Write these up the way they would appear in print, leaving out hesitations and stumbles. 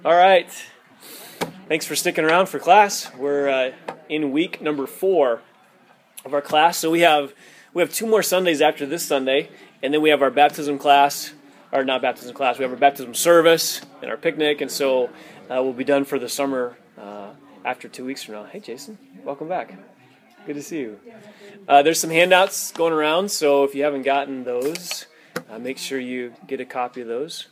All right. Thanks for sticking around for class. We're in week number 4 of our class. So we have 2 more Sundays after this Sunday, and then we have our baptism class, or not baptism class, we have our baptism service and our picnic, and so we'll be done for the summer after 2 weeks from now. Hey, Jason, welcome back. Good to see you. There's some handouts going around, so if you haven't gotten those, make sure you get a copy of those.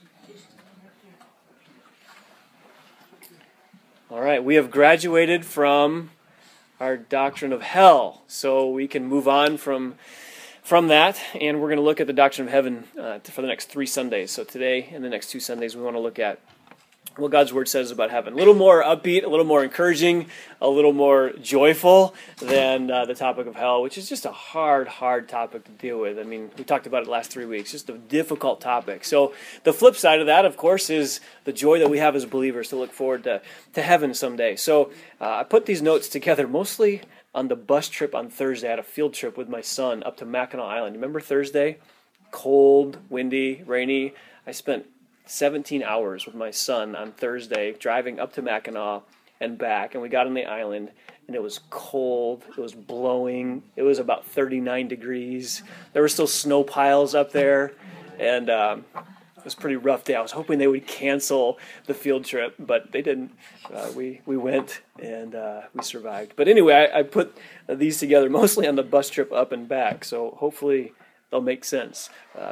All right, we have graduated from our doctrine of hell, so we can move on from that, and we're going to look at the doctrine of heaven for the next 3 Sundays. So today and the next 2 Sundays, we want to look at what God's Word says about heaven. A little more upbeat, a little more encouraging, a little more joyful than the topic of hell, which is just a hard topic to deal with. I mean, we talked about it the last 3 weeks, just a difficult topic. So the flip side of that, of course, is the joy that we have as believers to look forward to heaven someday. So I put these notes together mostly on the bus trip on Thursday. I had a field trip with my son up to Mackinac Island. Remember Thursday? Cold, windy, rainy. I spent 17 hours with my son on Thursday driving up to Mackinac and back, and we got on the island, and it was cold, it was blowing, it was about 39 degrees, there were still snow piles up there, and it was a pretty rough day. I was hoping they would cancel the field trip, but they didn't. We went, and we survived. But anyway, I put these together mostly on the bus trip up and back, so hopefully they'll make sense.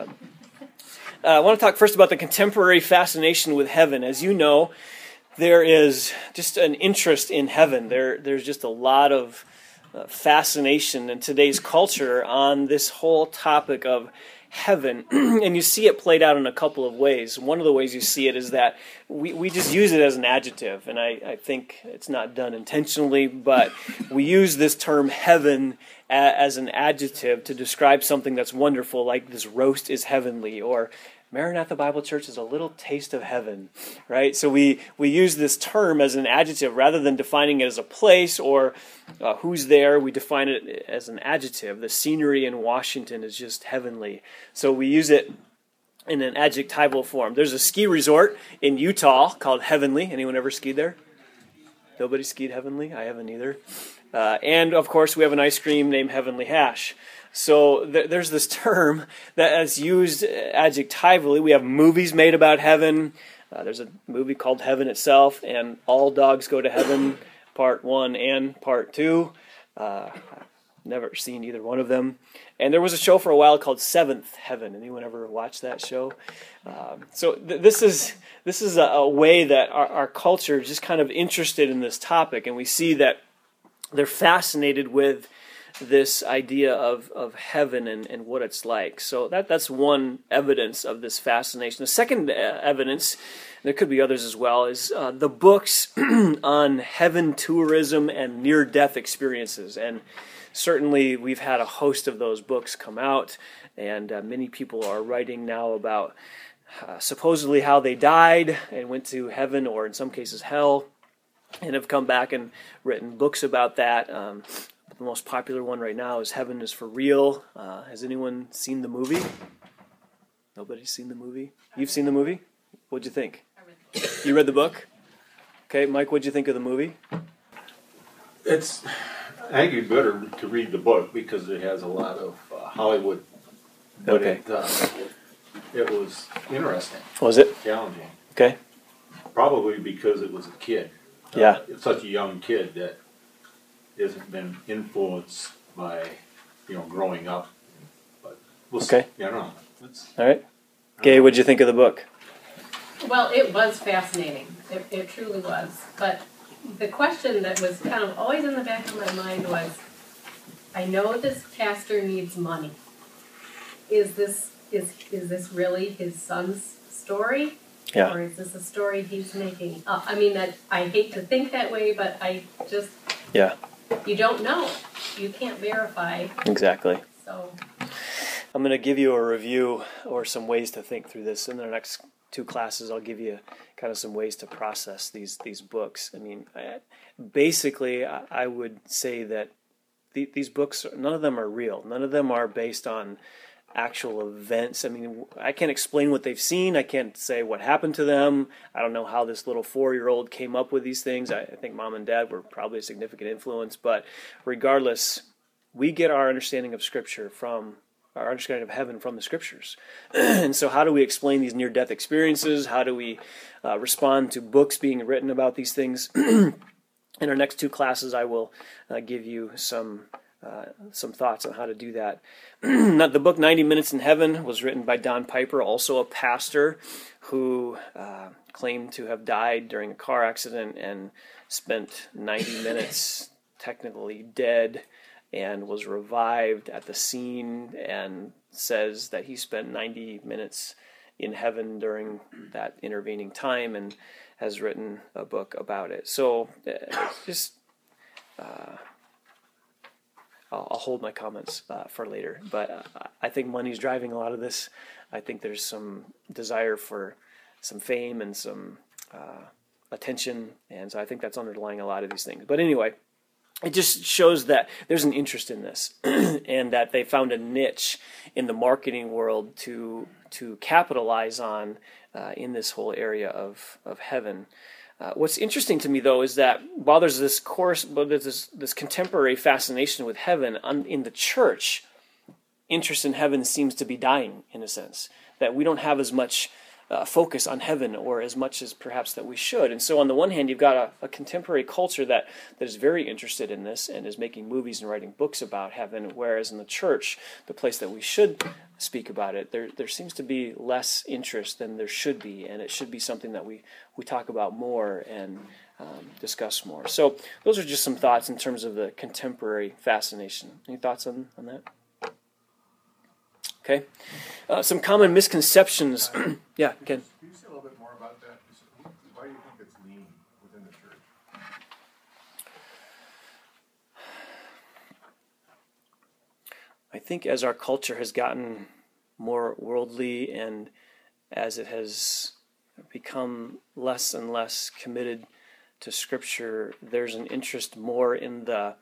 I want to talk first about the contemporary fascination with heaven. As you know, there is just an interest in heaven. There's just a lot of fascination in today's culture on this whole topic of heaven. And you see it played out in a couple of ways. One of the ways you see it is that we just use it as an adjective. And I think it's not done intentionally, but we use this term heaven as an adjective to describe something that's wonderful, like this roast is heavenly, or Maranatha Bible Church is a little taste of heaven, right? So we use this term as an adjective rather than defining it as a place or who's there. We define it as an adjective. The scenery in Washington is just heavenly. So we use it in an adjectival form. There's a ski resort in Utah called Heavenly. Anyone ever skied there? Nobody skied Heavenly? I haven't either. And, of course, we have an ice cream named Heavenly Hash. So there's this term that is used adjectively. We have movies made about heaven. There's a movie called Heaven Itself, and All Dogs Go to Heaven, Part 1 and Part 2. I've never seen either one of them. And there was a show for a while called Seventh Heaven. Anyone ever watch that show? So this is a way that our culture is just kind of interested in this topic, and we see that they're fascinated with this idea of heaven and what it's like. So that's one evidence of this fascination. The second evidence, there could be others as well, is the books on heaven tourism and near-death experiences. And certainly we've had a host of those books come out, and many people are writing now about supposedly how they died and went to heaven, or in some cases hell, and have come back and written books about that. The most popular one right now is Heaven is for Real. Has anyone seen the movie? Nobody's seen the movie? You've seen the movie? What'd you think? I read the book. You read the book? Okay, Mike, what'd you think of the movie? I think you'd better to read the book because it has a lot of Hollywood. But Okay. it was interesting. Was it? Challenging. Okay. Probably because it was a kid. Yeah. It's such a young kid that hasn't been influenced by, growing up. But we'll see. Okay. Yeah, I don't know. All right. Gay, what'd you think of the book? Well, it was fascinating. It truly was. But the question that was kind of always in the back of my mind was, I know this pastor needs money. Is this really his son's story? Yeah. Or is this a story he's making up? I mean, I hate to think that way, but I just... Yeah. You don't know. You can't verify. Exactly. So I'm going to give you a review or some ways to think through this. In the next 2 classes, I'll give you kind of some ways to process these books. I mean, basically, I would say that these books, none of them are real. None of them are based on actual events. I mean, I can't explain what they've seen. I can't say what happened to them. I don't know how this little 4-year-old came up with these things. I think mom and dad were probably a significant influence. But regardless, we get our understanding of Scripture from our understanding of heaven from the Scriptures. And so how do we explain these near-death experiences? How do we respond to books being written about these things? In our next 2 classes, I will give you some thoughts on how to do that. The book 90 Minutes in Heaven was written by Don Piper, also a pastor who claimed to have died during a car accident and spent 90 minutes technically dead, and was revived at the scene, and says that he spent 90 minutes in heaven during that intervening time, and has written a book about it. So just I'll hold my comments for later. But I think money's driving a lot of this. I think there's some desire for some fame and some attention, and so I think that's underlying a lot of these things. But anyway, it just shows that there's an interest in this, and that they found a niche in the marketing world to capitalize on in this whole area of heaven. What's interesting to me, though, is that while there's this contemporary fascination with heaven in the church, interest in heaven seems to be dying, in a sense. That we don't have as much focus on heaven, or as much as perhaps that we should. And so on the one hand, you've got a contemporary culture that is very interested in this and is making movies and writing books about heaven, whereas in the church, the place that we should speak about it, there seems to be less interest than there should be, and it should be something that we talk about more and discuss more. So those are just some thoughts in terms of the contemporary fascination. Any thoughts on that? Okay. Some common misconceptions. Yeah, Ken. Can you say a little bit more about that? Why do you think it's lean within the church? I think as our culture has gotten more worldly, and as it has become less and less committed to Scripture, there's an interest more in the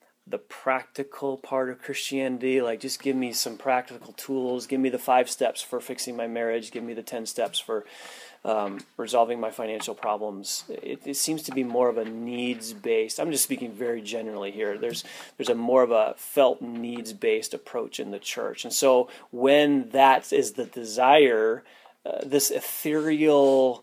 practical part of Christianity, like just give me some practical tools, give me the 5 steps for fixing my marriage, give me the 10 steps for resolving my financial problems. It seems to be more of a needs-based, I'm just speaking very generally here, there's a more of a felt needs-based approach in the church. And so when that is the desire, this ethereal,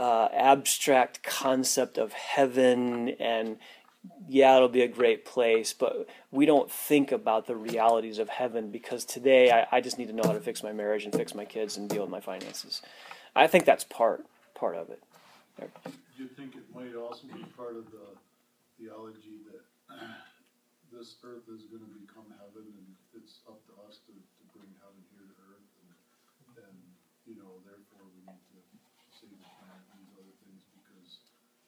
abstract concept of heaven and yeah, it'll be a great place, but we don't think about the realities of heaven, because today I just need to know how to fix my marriage and fix my kids and deal with my finances. I think that's part of it. Do you think it might also be part of the theology that this earth is going to become heaven, and it's up to us to bring heaven here to earth, and therefore we need to save the planet and these other things because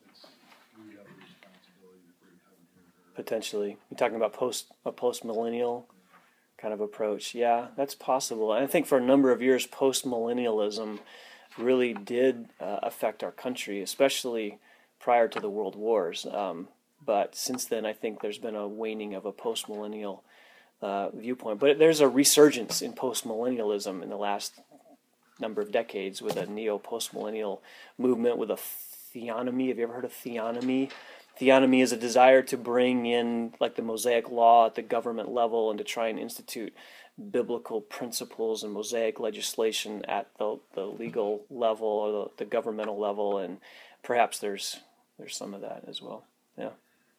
we have a responsibility to bring heaven here to earth? Potentially. You're talking about a post-millennial kind of approach. Yeah, that's possible. And I think for a number of years, post-millennialism really did affect our country, especially prior to the world wars. But since then, I think there's been a waning of a post-millennial viewpoint. But there's a resurgence in post-millennialism in the last number of decades with a neo-post-millennial movement with a theonomy. Have you ever heard of theonomy? Theonomy is a desire to bring in like the Mosaic law at the government level and to try and institute biblical principles and Mosaic legislation at the legal level or the governmental level, and perhaps there's some of that as well. Yeah.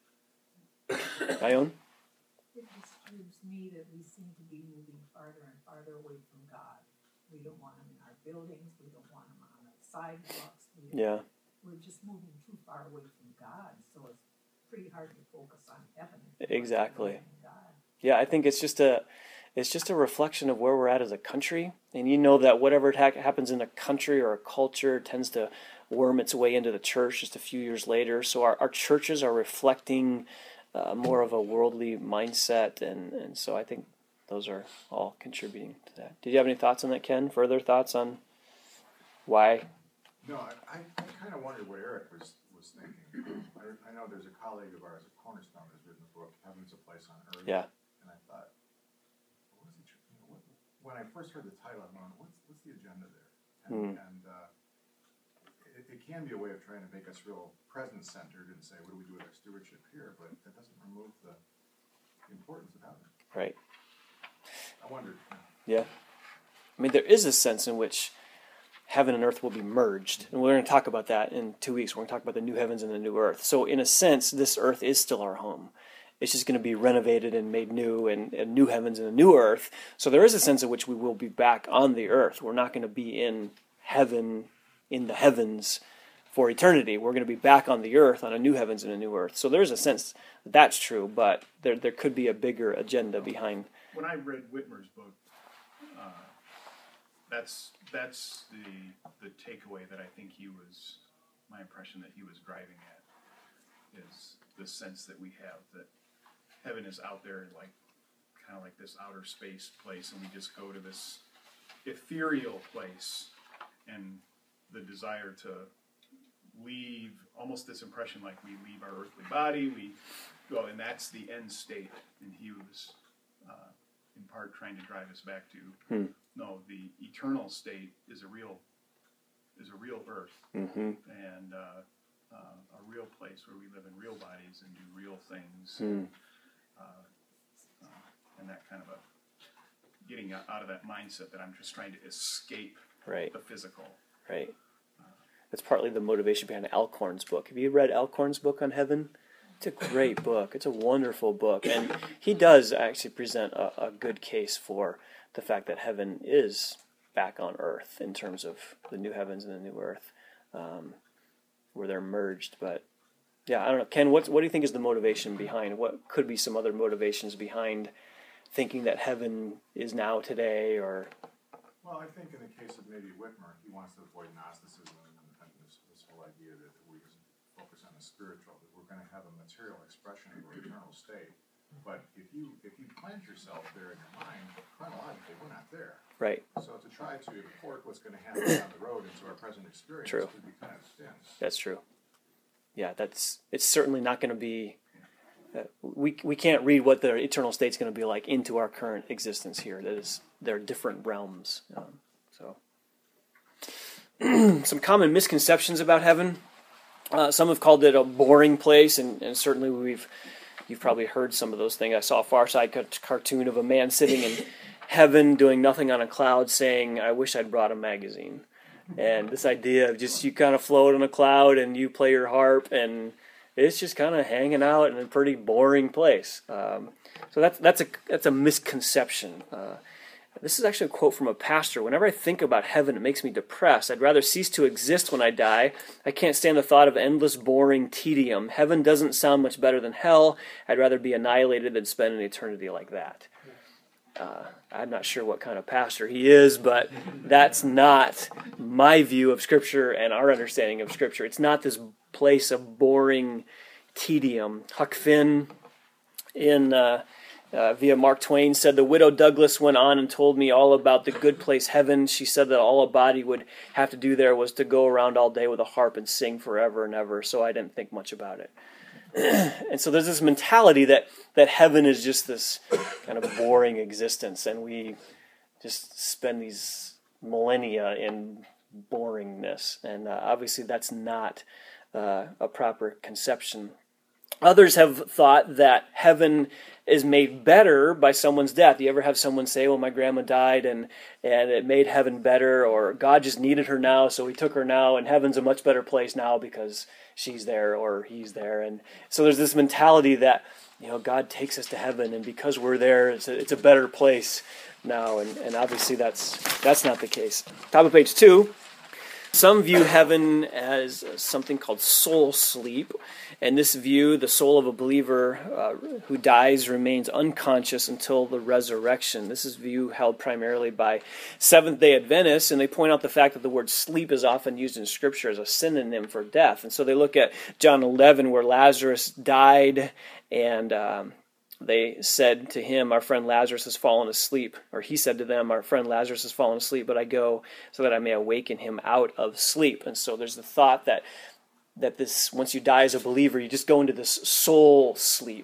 Ione? It disturbs me that we seem to be moving farther and farther away from God. We don't want them in our buildings. We don't want them on our sidewalks. We're just moving too far away from God, so it's pretty hard to focus on heaven. Exactly. Yeah, I think it's just a reflection of where we're at as a country, and you know that whatever happens in a country or a culture tends to worm its way into the church just a few years later. So our churches are reflecting more of a worldly mindset, and so I think those are all contributing to that. Did you have any thoughts on that, Ken? Further thoughts on why? No, I kind of wondered what Eric was thinking. I know there's a colleague of ours at Cornerstone who's written a book, Heaven's a Place on Earth. Yeah. And I thought, what is he? when I first heard the title, I'm going, what's the agenda there? Hmm. And it can be a way of trying to make us real present-centered and say, what do we do with our stewardship here? But that doesn't remove the importance of heaven. Right. I wondered. Yeah. I mean, there is a sense in which heaven and earth will be merged. And we're going to talk about that in 2 weeks. We're going to talk about the new heavens and the new earth. So in a sense, this earth is still our home. It's just going to be renovated and made new, and new heavens and a new earth. So there is a sense in which we will be back on the earth. We're not going to be in heaven, in the heavens for eternity. We're going to be back on the earth on a new heavens and a new earth. So there's a sense that that's true, but there could be a bigger agenda behind. When I read Whitmer's book, that's the takeaway that I think my impression that he was driving at, is the sense that we have that heaven is out there, like kind of like this outer space place, and we just go to this ethereal place, and the desire to leave, almost this impression like we leave our earthly body, we go, and that's the end state. And he was in part trying to drive us back to no, the eternal state is a real earth, and a real place where we live in real bodies and do real things, and that kind of a getting out of that mindset that I'm just trying to escape the physical. Right. That's partly the motivation behind Alcorn's book. Have you read Alcorn's book on heaven? It's a great book. It's a wonderful book. And he does actually present a good case for the fact that heaven is back on earth in terms of the new heavens and the new earth, where they're merged. But yeah, I don't know. Ken, what do you think is the motivation behind, what could be some other motivations behind thinking that heaven is now today, or... Well, I think in the case of maybe Whitmer, he wants to avoid Gnosticism and this whole idea that we just focus on the spiritual, that we're going to have a material expression of our eternal state. But if you plant yourself there in your mind, chronologically, we're not there. Right. So to try to import what's going to happen down the road into our present experience would be kind of thin. That's true. Yeah, it's certainly not going to be... we can't read what the eternal state's going to be like into our current existence here. There are different realms. Some common misconceptions about heaven. Some have called it a boring place, and certainly you've probably heard some of those things. I saw a Far Side cartoon of a man sitting in heaven doing nothing on a cloud saying, "I wish I'd brought a magazine." And this idea of just you kind of float on a cloud and you play your harp, and it's just kind of hanging out in a pretty boring place. So that's a misconception. This is actually a quote from a pastor. Whenever I think about heaven, it makes me depressed. I'd rather cease to exist when I die. I can't stand the thought of endless, boring tedium. Heaven doesn't sound much better than hell. I'd rather be annihilated than spend an eternity like that. I'm not sure what kind of pastor he is, but that's not my view of Scripture and our understanding of Scripture. It's not this place of boring tedium. Huck Finn via Mark Twain said, "The widow Douglas went on and told me all about the good place heaven. She said that all a body would have to do there was to go around all day with a harp and sing forever and ever, so I didn't think much about it." And so there's this mentality that heaven is just this kind of boring existence, and we just spend these millennia in boringness. And obviously that's not a proper conception. Others have thought that heaven is made better by someone's death. You ever have someone say, "Well, my grandma died and it made heaven better," or "God just needed her now, so he took her now, and heaven's a much better place now because she's there or he's there." And so there's this mentality that, God takes us to heaven, and because we're there, it's a better place now. And obviously that's not the case. Top of page 2. Some view heaven as something called soul sleep. In this view, the soul of a believer who dies remains unconscious until the resurrection. This is a view held primarily by Seventh-day Adventists, and they point out the fact that the word sleep is often used in Scripture as a synonym for death. And so they look at John 11, where Lazarus died, and they said to him, "Our friend Lazarus has fallen asleep." Or he said to them, "Our friend Lazarus has fallen asleep, but I go so that I may awaken him out of sleep." And so there's the thought that this, once you die as a believer, you just go into this soul sleep,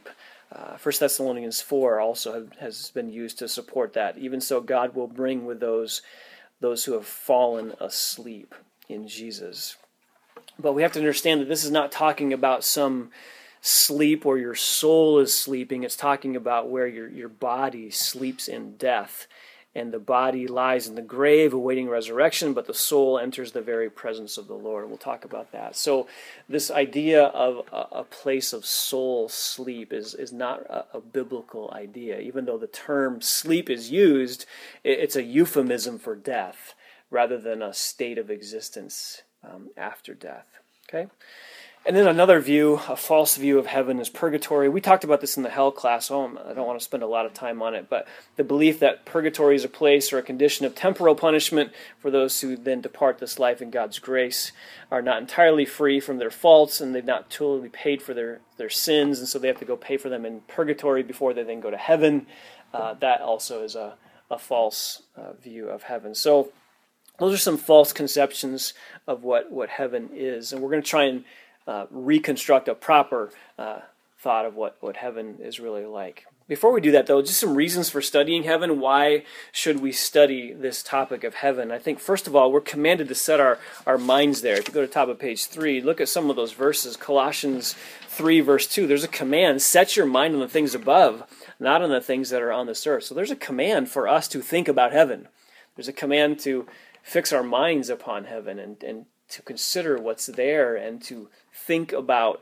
1 Thessalonians 4 also has been used to support that. Even so, God will bring with those who have fallen asleep in Jesus. But we have to understand that this is not talking about some sleep where your soul is sleeping. It's talking about where your body sleeps in death, and the body lies in the grave awaiting resurrection, but the soul enters the very presence of the Lord. We'll talk about that. So this idea of a place of soul sleep is not a biblical idea. Even though the term sleep is used, it's a euphemism for death rather than a state of existence after death. Okay? And then another view, a false view of heaven, is purgatory. We talked about this in the hell class, so I don't want to spend a lot of time on it, but the belief that purgatory is a place or a condition of temporal punishment for those who then depart this life in God's grace, are not entirely free from their faults, and they've not totally paid for their sins, and so they have to go pay for them in purgatory before they then go to heaven. That also is a false view of heaven. So those are some false conceptions of what heaven is, and we're going to try and reconstruct a proper thought of what heaven is really like. Before we do that, though, just some reasons for studying heaven. Why should we study this topic of heaven? I think, first of all, we're commanded to set our minds there. If you go to the top of page 3, look at some of those verses. Colossians 3, verse 2, there's a command, set your mind on the things above, not on the things that are on this earth. So there's a command for us to think about heaven. There's a command to fix our minds upon heaven and to consider what's there and to think about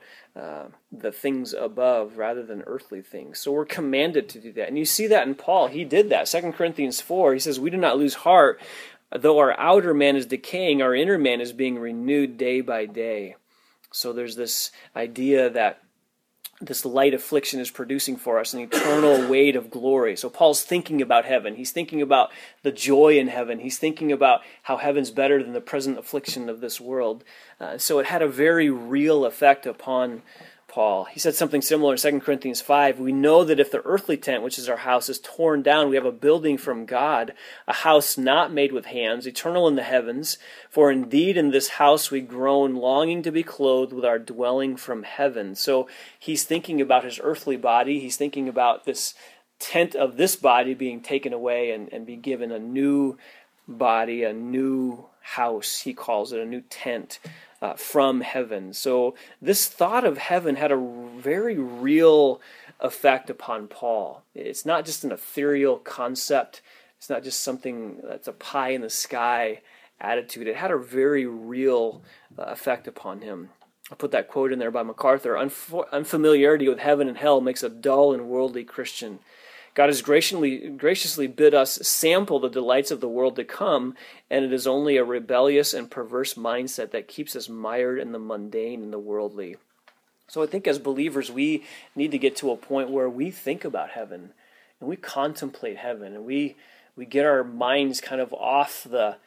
the things above rather than earthly things. So we're commanded to do that. And you see that in Paul. He did that. 2 Corinthians 4, he says, we do not lose heart. Though our outer man is decaying, our inner man is being renewed day by day. So there's this idea that this light affliction is producing for us an eternal weight of glory. So Paul's thinking about heaven. He's thinking about the joy in heaven. He's thinking about how heaven's better than the present affliction of this world. So it had a very real effect upon Paul. He said something similar in 2 Corinthians 5. We know that if the earthly tent, which is our house, is torn down, we have a building from God, a house not made with hands, eternal in the heavens. For indeed in this house we groan, longing to be clothed with our dwelling from heaven. So he's thinking about his earthly body. He's thinking about this tent of this body being taken away and be given a new body, a new house, he calls it, a new tent from heaven. So this thought of heaven had a very real effect upon Paul. It's not just an ethereal concept. It's not just something that's a pie in the sky attitude. It had a very real effect upon him. I put that quote in there by MacArthur. Unfamiliarity with heaven and hell makes a dull and worldly Christian. God has graciously bid us sample the delights of the world to come, and it is only a rebellious and perverse mindset that keeps us mired in the mundane and the worldly. So I think as believers, we need to get to a point where we think about heaven, and we contemplate heaven, and we get our minds kind of off the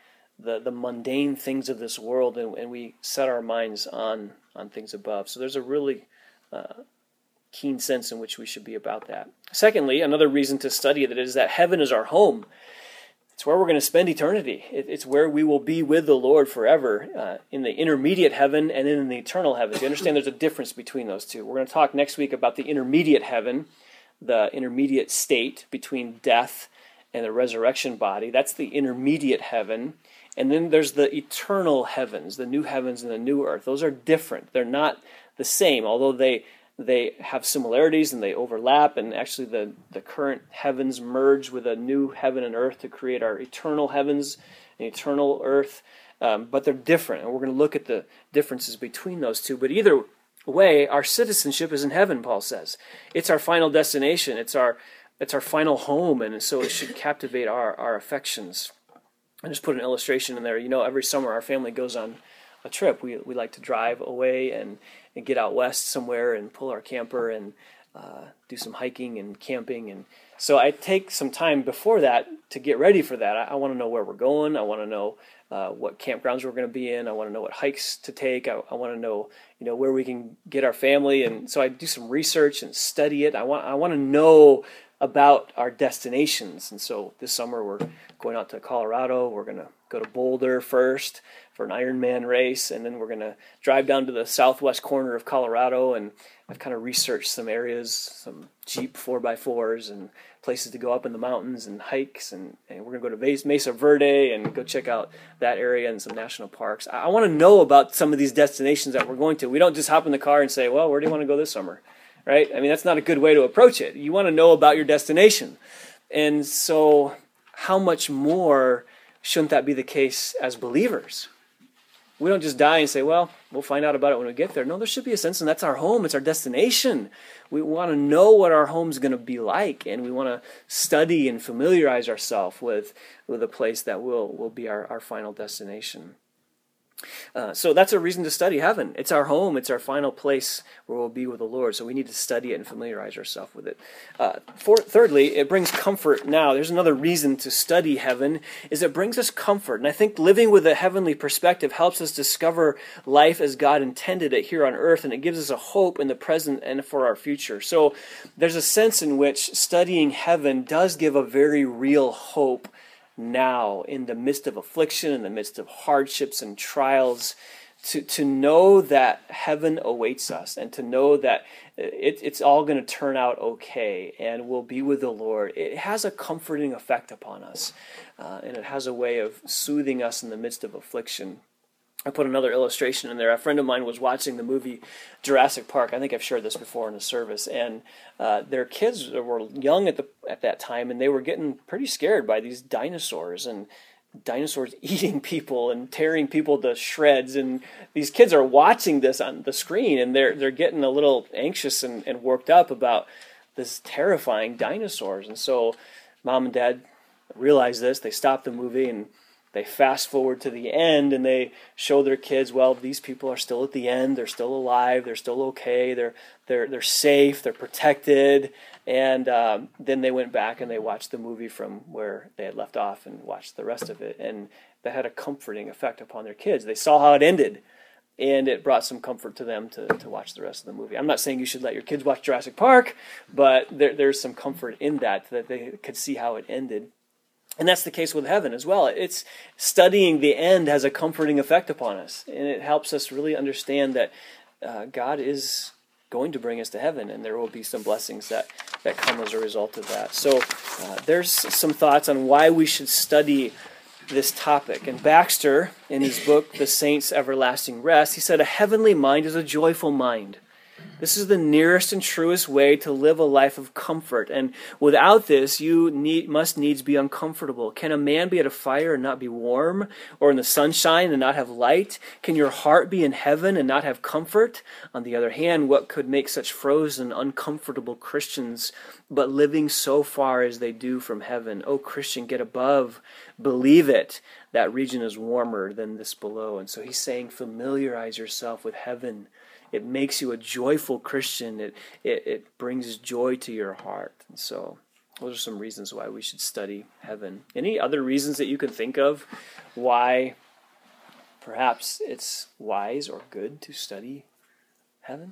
mundane things of this world, and we set our minds on things above. So there's a really keen sense in which we should be about that. Secondly, another reason to study it is that heaven is our home. It's where we're going to spend eternity. It's where we will be with the Lord forever, in the intermediate heaven and in the eternal heaven. Do you understand there's a difference between those two? We're going to talk next week about the intermediate heaven, the intermediate state between death and the resurrection body. That's the intermediate heaven. And then there's the eternal heavens, the new heavens and the new earth. Those are different. They're not the same, although they have similarities and they overlap, and actually the current heavens merge with a new heaven and earth to create our eternal heavens and eternal earth. But they're different, and we're going to look at the differences between those two. But either way, our citizenship is in heaven, Paul says. It's our final destination. It's our final home, and so it should captivate our affections. I just put an illustration in there. You know, every summer our family goes on a trip. We like to drive away and get out west somewhere and pull our camper and do some hiking and camping. And so I take some time before that to get ready for that. I want to know where we're going. I want to know what campgrounds we're going to be in. I want to know what hikes to take. I want to know, where we can get our family. And so I do some research and study it. I want to know about our destinations. And so this summer we're going out to Colorado. We're going to go to Boulder first for an Ironman race, and then we're going to drive down to the southwest corner of Colorado, and I've kind of researched some areas, some Jeep 4x4s and places to go up in the mountains and hikes, and we're going to go to Mesa Verde and go check out that area and some national parks. I want to know about some of these destinations that we're going to. We don't just hop in the car and say, well, where do you want to go this summer? Right? I mean, that's not a good way to approach it. You want to know about your destination. And so how much more shouldn't that be the case as believers? We don't just die and say, well, we'll find out about it when we get there. No, there should be a sense, and that's our home. It's our destination. We want to know what our home's going to be like, and we want to study and familiarize ourselves with a place that will be our final destination. So that's a reason to study heaven. It's our home. It's our final place where we'll be with the Lord. So we need to study it and familiarize ourselves with it. Thirdly, it brings comfort now. There's another reason to study heaven, is it brings us comfort. And I think living with a heavenly perspective helps us discover life as God intended it here on earth, and it gives us a hope in the present and for our future. So there's a sense in which studying heaven does give a very real hope now, in the midst of affliction, in the midst of hardships and trials, to know that heaven awaits us, and to know that it's all going to turn out okay, and we'll be with the Lord. It has a comforting effect upon us, and it has a way of soothing us in the midst of affliction. I put another illustration in there. A friend of mine was watching the movie Jurassic Park. I think I've shared this before in a service. And their kids were young at that time, and they were getting pretty scared by these dinosaurs, and dinosaurs eating people and tearing people to shreds. And these kids are watching this on the screen, and they're getting a little anxious and worked up about this terrifying dinosaurs. And so Mom and Dad realized this. They stopped the movie, and they fast forward to the end, and they show their kids, well, these people are still at the end. They're still alive. They're still okay. They're safe. They're protected. And then they went back and they watched the movie from where they had left off and watched the rest of it. And that had a comforting effect upon their kids. They saw how it ended, and it brought some comfort to them to watch the rest of the movie. I'm not saying you should let your kids watch Jurassic Park, but there's some comfort in that they could see how it ended. And that's the case with heaven as well. It's studying the end has a comforting effect upon us, and it helps us really understand that God is going to bring us to heaven, and there will be some blessings that come as a result of that. So there's some thoughts on why we should study this topic. And Baxter, in his book, The Saints' Everlasting Rest, he said, a heavenly mind is a joyful mind. This is the nearest and truest way to live a life of comfort. And without this, you must needs be uncomfortable. Can a man be at a fire and not be warm? Or in the sunshine and not have light? Can your heart be in heaven and not have comfort? On the other hand, what could make such frozen, uncomfortable Christians but living so far as they do from heaven? Oh, Christian, get above. Believe it. That region is warmer than this below. And so he's saying, familiarize yourself with heaven. It makes you a joyful Christian. It brings joy to your heart. And so those are some reasons why we should study heaven. Any other reasons that you can think of why perhaps it's wise or good to study heaven?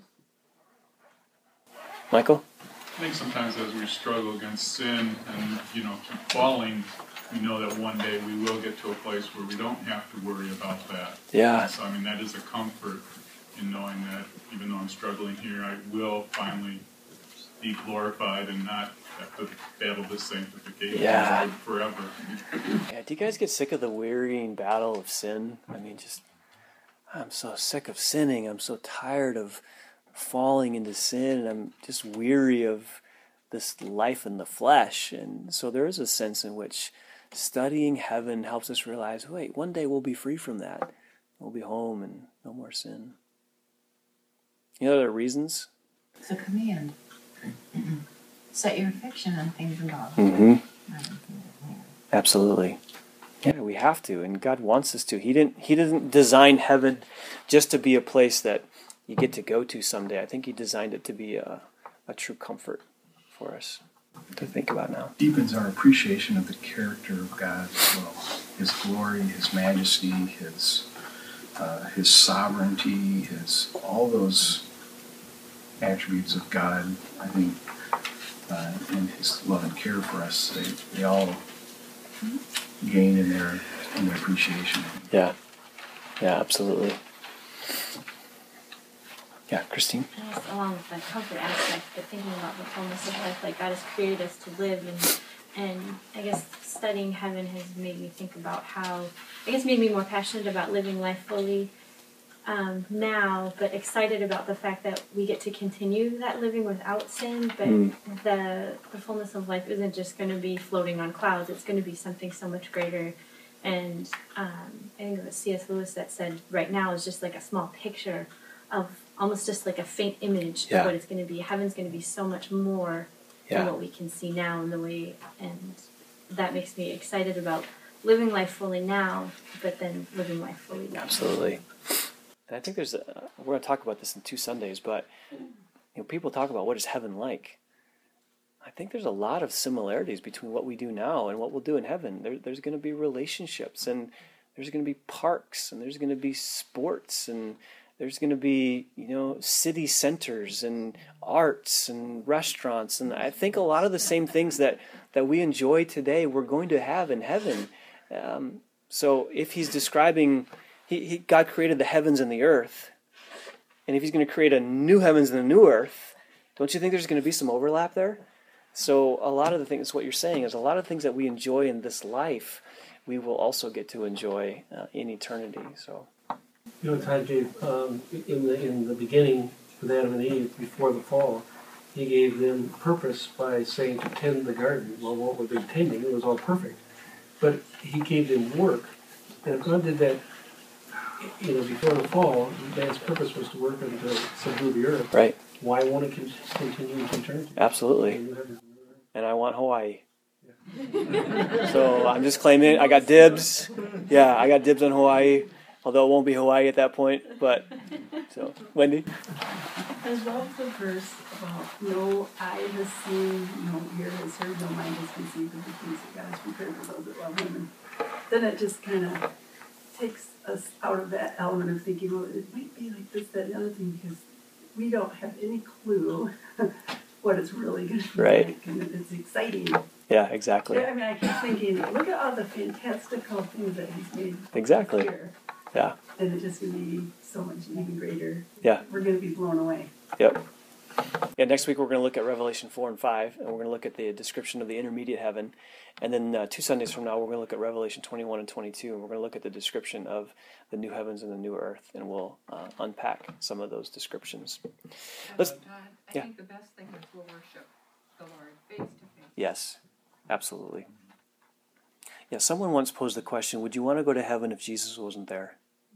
Michael? I think sometimes as we struggle against sin and, keep falling, we know that one day we will get to a place where we don't have to worry about that. Yeah. So, that is a comfort in knowing that even though I'm struggling here, I will finally be glorified and not have to battle this sanctification forever. Yeah, do you guys get sick of the wearying battle of sin? I'm so sick of sinning. I'm so tired of falling into sin, and I'm just weary of this life in the flesh. And so there is a sense in which studying heaven helps us realize, wait, one day we'll be free from that. We'll be home and no more sin. Any other reasons? It's a command. Set your affection on things above. Mm-hmm. Absolutely. Yeah, we have to, and God wants us to. He didn't design heaven just to be a place that you get to go to someday. I think He designed it to be a true comfort for us to think about now. Deepens our appreciation of the character of God as well. His glory, His majesty, His sovereignty, all those attributes of God, I think, and His love and care for us, they all gain in their appreciation. Yeah. Yeah, absolutely. Yeah, Christine? And just along with the comfort aspect, but thinking about the fullness of life, like God has created us to live, and I guess studying heaven has made me think about how, I guess made me more passionate about living life fully now, but excited about the fact that we get to continue that living without sin, but the fullness of life isn't just going to be floating on clouds, it's going to be something so much greater. And I think it was C.S. Lewis that said right now is just like a small picture of almost just like a faint image of what it's going to be. Heaven's going to be so much more than what we can see now in the way, and that makes me excited about living life fully now, but then living life fully later. Absolutely. And I think we're going to talk about this in 2 Sundays, but people talk about what is heaven like. I think there's a lot of similarities between what we do now and what we'll do in heaven. There's going to be relationships, and there's going to be parks, and there's going to be sports, and there's going to be, city centers and arts and restaurants. And I think a lot of the same things that we enjoy today, we're going to have in heaven. So if he's describing, God created the heavens and the earth, and if he's going to create a new heavens and a new earth, don't you think there's going to be some overlap there? So a lot of the things, what you're saying is a lot of things that we enjoy in this life, we will also get to enjoy in eternity. So. God gave, in the beginning, with Adam and Eve, before the fall, he gave them purpose by saying to tend the garden. Well, what were they tending? It was all perfect. But he gave them work. And if God did that, before the fall, man's purpose was to work and to subdue the earth. Right. Why won't it continue to eternity? Absolutely. And I want Hawaii. So I'm just claiming it. I got dibs. Yeah, I got dibs on Hawaii. Although it won't be Hawaii at that point, but so Wendy. I love the verse about no eye has seen, no ear has heard, no mind has conceived of the things that God has prepared for those that love Him. And then it just kind of takes us out of that element of thinking, well, it might be like this, that, and the other thing, because we don't have any clue what it's really going to be like, and it's exciting. Yeah, exactly. I mean, I keep thinking, look at all the fantastical things that He's made exactly. here. Yeah. And it's just going to be so much even greater. Yeah. We're going to be blown away. Yep. Yeah, next week we're going to look at Revelation 4 and 5, and we're going to look at the description of the intermediate heaven. And then 2 Sundays from now, we're going to look at Revelation 21 and 22, and we're going to look at the description of the new heavens and the new earth, and we'll unpack some of those descriptions. I think the best thing is we'll worship the Lord face to face. Yes, absolutely. Yeah, someone once posed the question, would you want to go to heaven if Jesus wasn't there?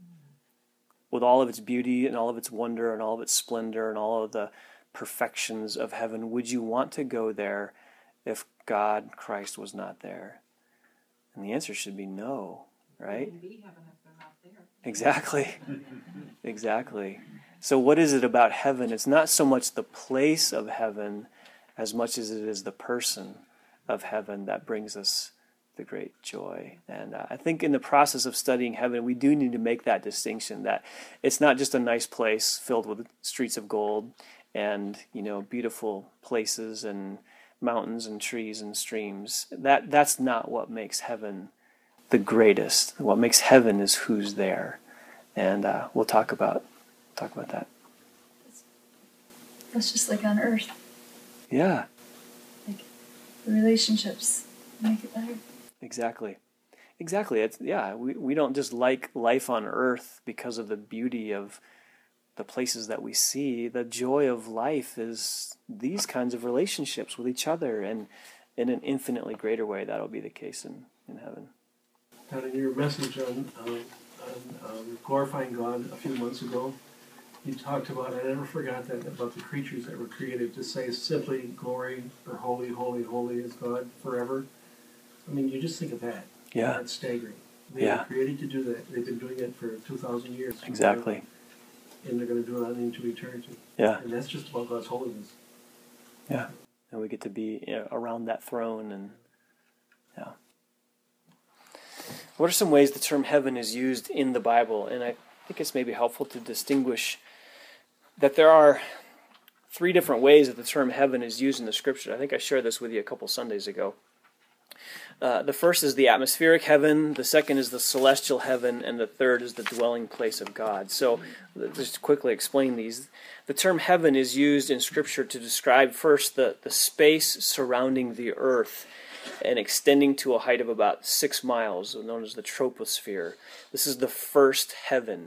With all of its beauty and all of its wonder and all of its splendor and all of the perfections of heaven, would you want to go there if God, Christ, was not there? And the answer should be no, right? It wouldn't be heaven if they're not there. Exactly. Exactly. So what is it about heaven? It's not so much the place of heaven as much as it is the person of heaven that brings us the great joy. And I think in the process of studying heaven, we do need to make that distinction that it's not just a nice place filled with streets of gold and, beautiful places and mountains and trees and streams. That's not what makes heaven the greatest. What makes heaven is who's there. And we'll talk about that. That's just like on earth. Yeah. Like the relationships make it better. Exactly. It's we don't just like life on earth because of the beauty of the places that we see. The joy of life is these kinds of relationships with each other, and in an infinitely greater way that'll be the case in heaven. Now, in your message on glorifying God a few months ago, you talked about, I never forgot that, about the creatures that were created to say simply glory or holy, holy, holy is God forever. I mean, you just think of that. Yeah. That's staggering. They were created to do that. They've been doing it for 2,000 years. Exactly. And they're going to do it on into eternity. Yeah. And that's just about God's holiness. Yeah. And we get to be around that throne. And what are some ways the term heaven is used in the Bible? And I think it's maybe helpful to distinguish that there are 3 different ways that the term heaven is used in the Scripture. I think I shared this with you a couple Sundays ago. The first is the atmospheric heaven, the second is the celestial heaven, and the third is the dwelling place of God. So, just to quickly explain these, the term heaven is used in Scripture to describe first the space surrounding the earth and extending to a height of about 6 miles, known as the troposphere. This is the first heaven.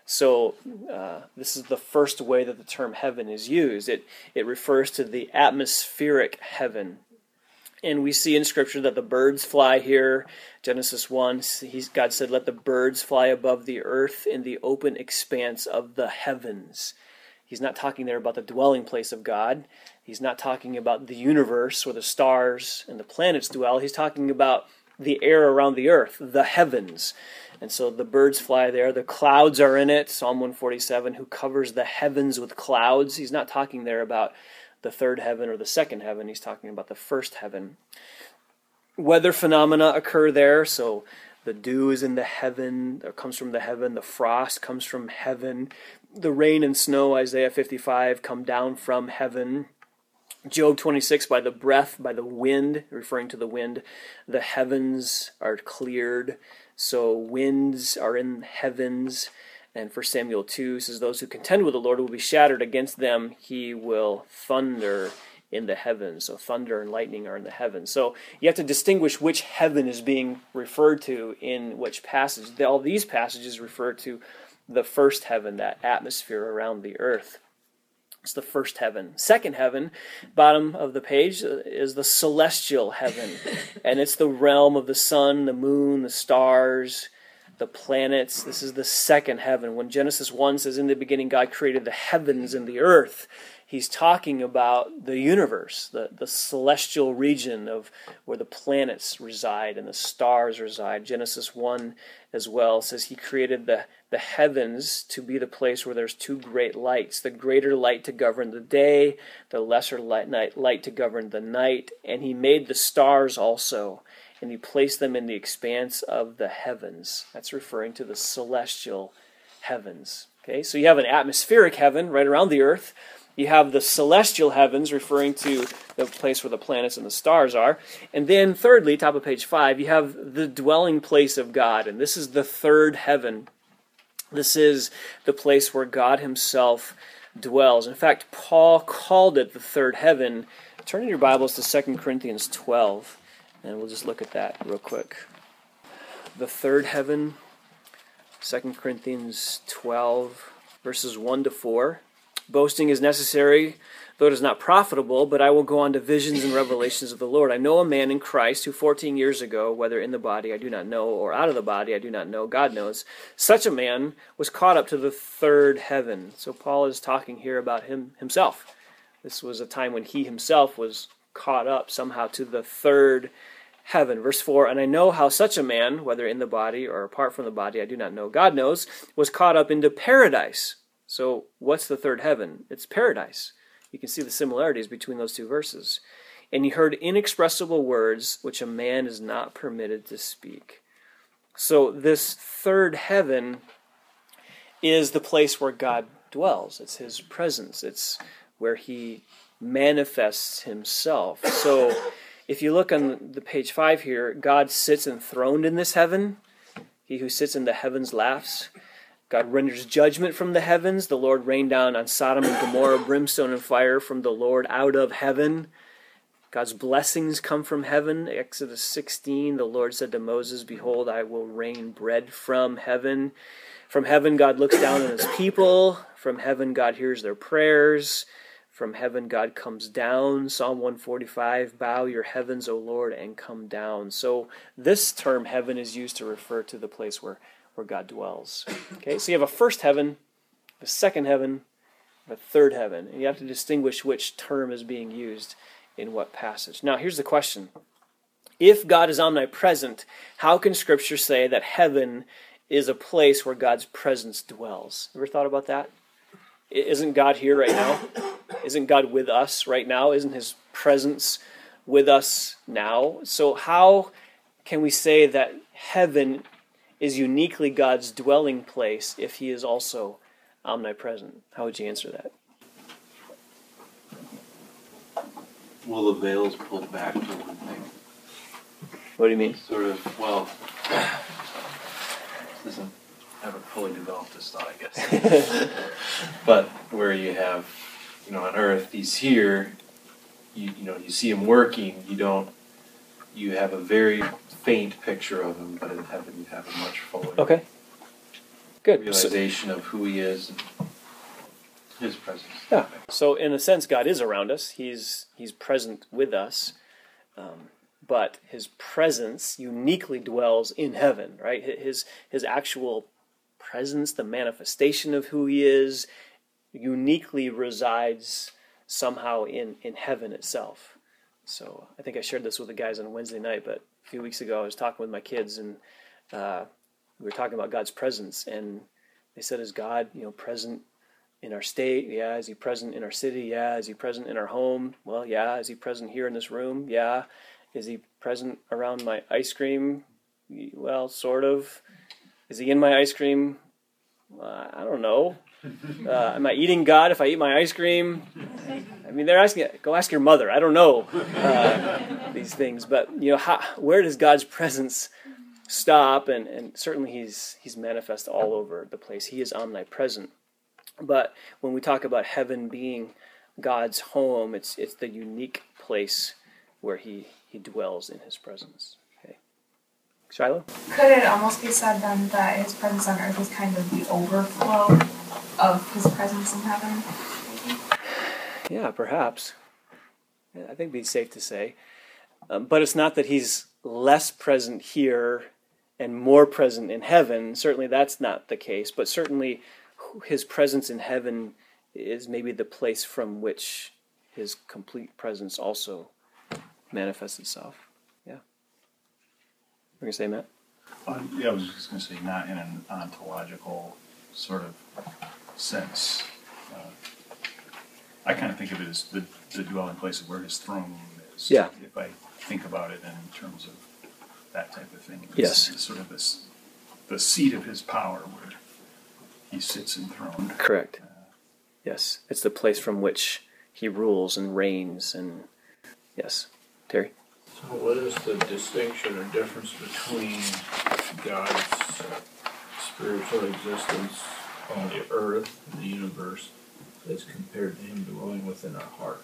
So this is the first way that the term heaven is used. It refers to the atmospheric heaven. And we see in Scripture that the birds fly here. Genesis 1, God said, "Let the birds fly above the earth in the open expanse of the heavens." He's not talking there about the dwelling place of God. He's not talking about the universe where the stars and the planets dwell. He's talking about the air around the earth, the heavens. And so the birds fly there. The clouds are in it. Psalm 147, who covers the heavens with clouds. He's not talking there about the third heaven or the second heaven. He's talking about the first heaven. Weather phenomena occur there. So the dew is in the heaven, or comes from the heaven. The frost comes from heaven. The rain and snow, Isaiah 55, come down from heaven. Job 26, by the breath, by the wind, referring to the wind, the heavens are cleared. So winds are in heavens. And 1 Samuel 2 says, "Those who contend with the Lord will be shattered. Against them he will thunder in the heavens." So thunder and lightning are in the heavens. So you have to distinguish which heaven is being referred to in which passage. All these passages refer to the first heaven, that atmosphere around the earth. It's the first heaven. Second heaven, bottom of the page, is the celestial heaven. And it's the realm of the sun, the moon, the stars, the planets. This is the second heaven. When Genesis 1 says, "In the beginning God created the heavens and the earth," he's talking about the universe, the celestial region of where the planets reside and the stars reside. Genesis 1 as well says he created the heavens to be the place where there's two great lights, the greater light to govern the day, the lesser light to govern the night, and he made the stars also, and he placed them in the expanse of the heavens. That's referring to the celestial heavens. Okay, so you have an atmospheric heaven right around the earth. You have the celestial heavens, referring to the place where the planets and the stars are. And then thirdly, top of page 5, you have the dwelling place of God. And this is the third heaven. This is the place where God himself dwells. In fact, Paul called it the third heaven. Turn in your Bibles to 2 Corinthians 12, and we'll just look at that real quick. The third heaven, 2 Corinthians 12, verses 1 to 4. "Boasting is necessary, though it is not profitable, but I will go on to visions and revelations of the Lord. I know a man in Christ who 14 years ago, whether in the body I do not know, or out of the body I do not know, God knows, such a man was caught up to the third heaven." So Paul is talking here about himself. This was a time when he himself was caught up somehow to the third heaven. Verse 4, "And I know how such a man, whether in the body or apart from the body I do not know, God knows, was caught up into paradise." So what's the third heaven? It's paradise. You can see the similarities between those two verses. "And he heard inexpressible words which a man is not permitted to speak." So this third heaven is the place where God dwells. It's his presence. It's where he manifests himself. So if you look on the page 5 here, God sits enthroned in this heaven. He who sits in the heavens laughs. God renders judgment from the heavens. The Lord rained down on Sodom and Gomorrah brimstone and fire from the Lord out of heaven. God's blessings come from heaven. Exodus 16, the Lord said to Moses, "Behold, I will rain bread from heaven." From heaven, God looks down on his people. From heaven, God hears their prayers. From heaven, God comes down. Psalm 145, "Bow your heavens, O Lord, and come down." So this term heaven is used to refer to the place where God dwells. Okay, so you have a first heaven, a second heaven, a third heaven. And you have to distinguish which term is being used in what passage. Now, here's the question. If God is omnipresent, how can Scripture say that heaven is a place where God's presence dwells? Ever thought about that? Isn't God here right now? Isn't God with us right now? Isn't his presence with us now? So how can we say that heaven is uniquely God's dwelling place if he is also omnipresent? How would you answer that? Well, the veil's pulled back to one thing. What do you mean? Sort of, well, haven't fully developed this thought, I guess. But where you have, on earth, he's here, you see him working, you have a very faint picture of him, but in heaven you have a much fuller Okay. Good. realization of who he is and his presence. Yeah. So in a sense, God is around us. He's present with us. But his presence uniquely dwells in heaven, right? His actual presence, the manifestation of who he is, uniquely resides somehow in heaven itself. So I think I shared this with the guys on Wednesday night, but a few weeks ago I was talking with my kids, and we were talking about God's presence, and they said, is God, present in our state? Yeah. Is he present in our city? Yeah. Is he present in our home? Well, yeah. Is he present here in this room? Yeah. Is he present around my ice cream? Well, sort of. Is he in my ice cream? I don't know. Am I eating God if I eat my ice cream? I mean, they're asking, go ask your mother. I don't know these things. But, where does God's presence stop? And certainly he's manifest all over the place. He is omnipresent. But when we talk about heaven being God's home, it's the unique place where he dwells in his presence. Okay. Shiloh? Could it almost be said then that his presence on earth is kind of the overflow of his presence in heaven? Yeah, perhaps. Yeah, I think it'd be safe to say. But it's not that he's less present here and more present in heaven. Certainly that's not the case. But certainly his presence in heaven is maybe the place from which his complete presence also manifests itself. Yeah. We're going to say, Matt? Yeah, I was just going to say, not in an ontological sort of sense. I kind of think of it as the dwelling place of where his throne room is. Yeah. If I think about it in terms of that type of thing. Yes. It's sort of the seat of his power where he sits enthroned. Correct. Yes. It's the place from which he rules and reigns. And yes. Terry? So what is the distinction or difference between God's spiritual existence on the earth and the universe as compared to him dwelling within our heart?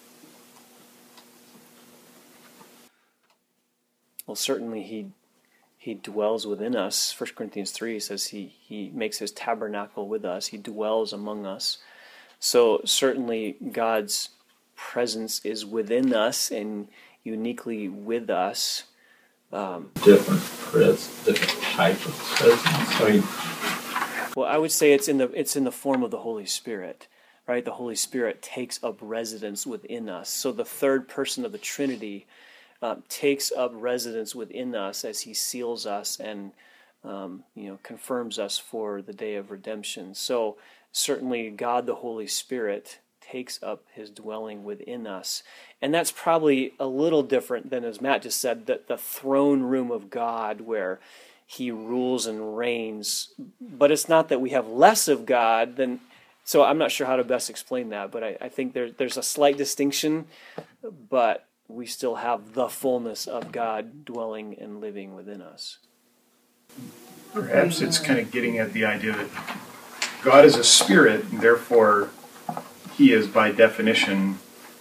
Well, certainly he dwells within us. 1 Corinthians 3 says he makes his tabernacle with us. He dwells among us. So certainly God's presence is within us and uniquely with us. Different type of presence. Well, I would say it's in the form of the Holy Spirit, right? The Holy Spirit takes up residence within us. So the third person of the Trinity takes up residence within us as he seals us and confirms us for the day of redemption. So certainly God the Holy Spirit takes up his dwelling within us. And that's probably a little different than, as Matt just said, the throne room of God where he rules and reigns. But it's not that we have less of God than... So I'm not sure how to best explain that, but I think there's a slight distinction, but we still have the fullness of God dwelling and living within us. Perhaps it's kind of getting at the idea that God is a spirit, and therefore he is by definition,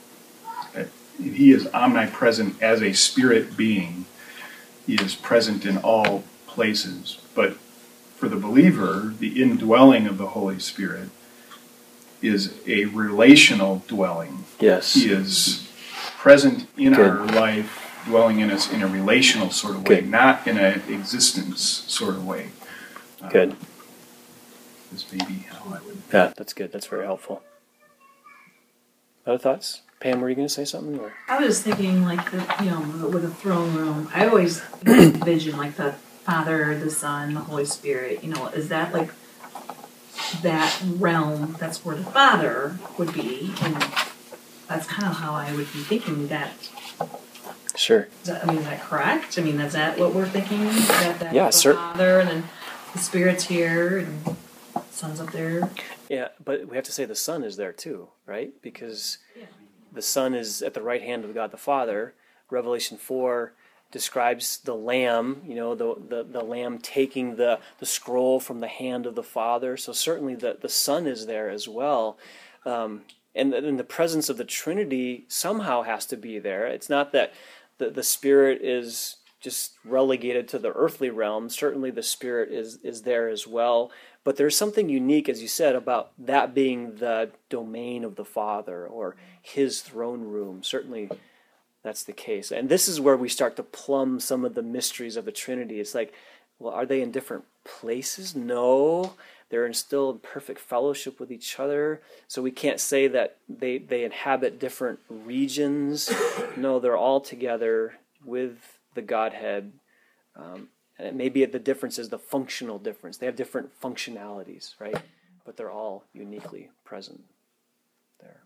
he is omnipresent as a spirit being. He is present in all places. But for the believer, the indwelling of the Holy Spirit is a relational dwelling. Yes. He is present in our life, dwelling in us in a relational sort of way, not in an existence sort of way. Good. This may be how I would... Yeah, that's good. That's very helpful. Other thoughts? Pam, were you going to say something? Or? I was just thinking, like, with a throne room, I always envision, like, the Father, the Son, the Holy Spirit, is that, like, that realm, that's where the Father would be, and that's kind of how I would be thinking that. Sure. Is that correct? Is that what we're thinking? That yeah, the Father, and then the Spirit's here, and the Son's up there? Yeah, but we have to say the Son is there too, right? Because the Son is at the right hand of God the Father. Revelation 4 describes the Lamb, the Lamb taking the scroll from the hand of the Father. So certainly the Son is there as well. And the presence of the Trinity somehow has to be there. It's not that the Spirit is just relegated to the earthly realm. Certainly the Spirit is there as well. But there's something unique, as you said, about that being the domain of the Father or his throne room. Certainly that's the case. And this is where we start to plumb some of the mysteries of the Trinity. It's like, well, are they in different places? No. They're still in perfect fellowship with each other. So we can't say that they inhabit different regions. No, they're all together with the Godhead. And maybe the difference is the functional difference. They have different functionalities, right? But they're all uniquely present there.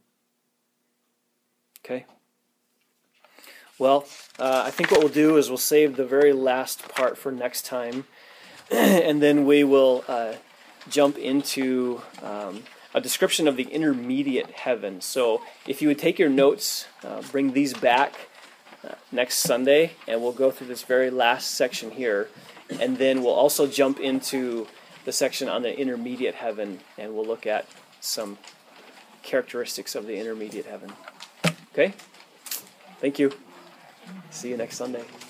Okay? Well, I think what we'll do is we'll save the very last part for next time. And then we will jump into a description of the intermediate heaven. So if you would take your notes, bring these back next Sunday, and we'll go through this very last section here. And then we'll also jump into the section on the intermediate heaven, and we'll look at some characteristics of the intermediate heaven. Okay? Thank you. See you next Sunday.